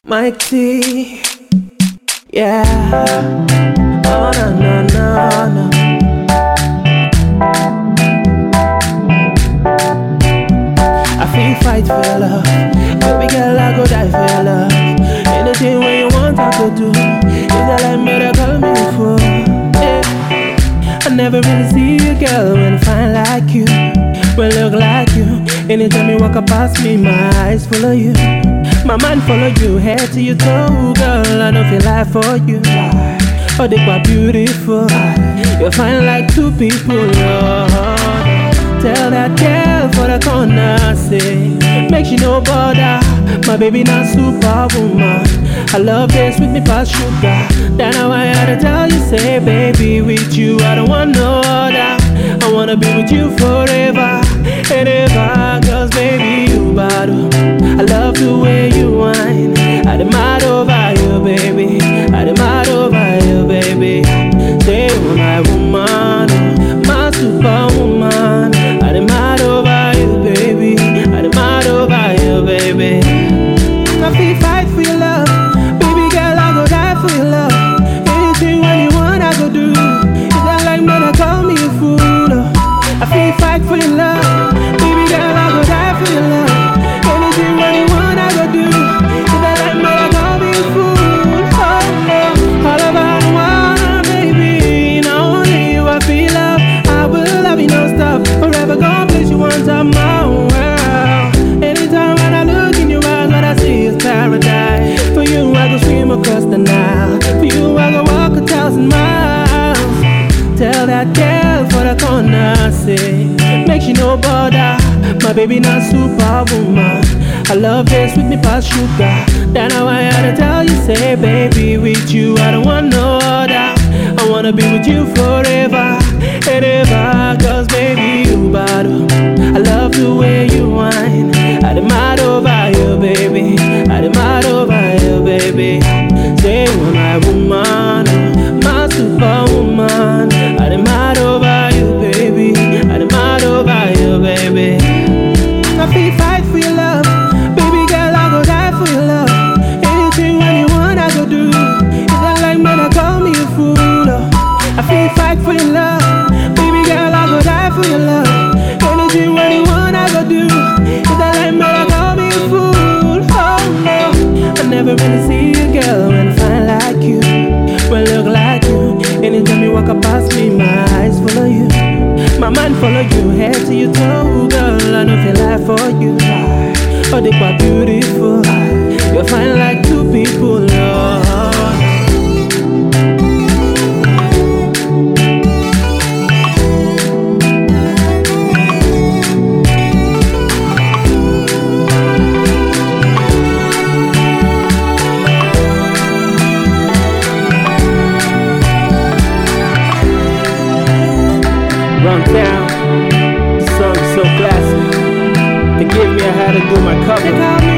Mike T, yeah. Oh no no no no. I feel fight for your love, baby girl. I go die for your love. Anything when you want, I could do. If that like me, they call me a fool. Yeah. I never really see a girl when I find like you, when look like you. Anytime you walk up past me, my eyes follow you. My mind follow you, head to your toe, girl. I don't feel like for you. Oh, they quite beautiful. You're fine like two people. Oh, tell that girl for the corner, say, make she no bother. My baby not superwoman. I love this with me past sugar. Then I had to tell you, say, baby, with you I don't want no other. I wanna be with you forever and ever, cause baby you bad. I love the way you whine. I demand over you, baby. I demand over you, baby. Say you're my woman, my superwoman. I demand over you, baby. I demand over you, baby. I feel fight for your love, baby girl. I go die for your love. Anything when you want, I go do. If that like me, they call me a fool. I feel fight for your love, baby girl. I go die for your love. Anything when you want, I go do. If that like me, they call me a fool. Oh no, all about the world, baby. Not only you, I feel love. I will love you no stop. Forever gonna place you on top of my world. Anytime when I look in your eyes, what I see is paradise. For you, I go swim across the Nile. For you, I go walk 1,000 miles. Tell that girl for the corner, say, make she no bother. My baby not superwoman. I love this with me past sugar. Then I had to tell you, say, baby, with you I don't want no other. I wanna be with you forever and ever, cause baby you bad. I love the way you whine. I demand over you, baby. I demand over you, baby. Say you're my woman, my superwoman. I demand over you, baby. I demand over you, baby. I feel fight for your love, baby girl. I go die for your love. Anything when you want, I go do. If that like me, they call me a fool. I feel fight for your love, baby girl. I go die for your love. Anything when you want, I go do. If that like me, they call me a fool. Oh no, I never really see a girl when I find like you, when look like you. Anytime you walk up past me, my eyes follow you. My mind follow you, head to your toe, girl. I don't feel like for you. Oh, they quite beautiful. You're fine like two people, Lord. Run down, the song is so classic. Forgive me, I had to do my cover.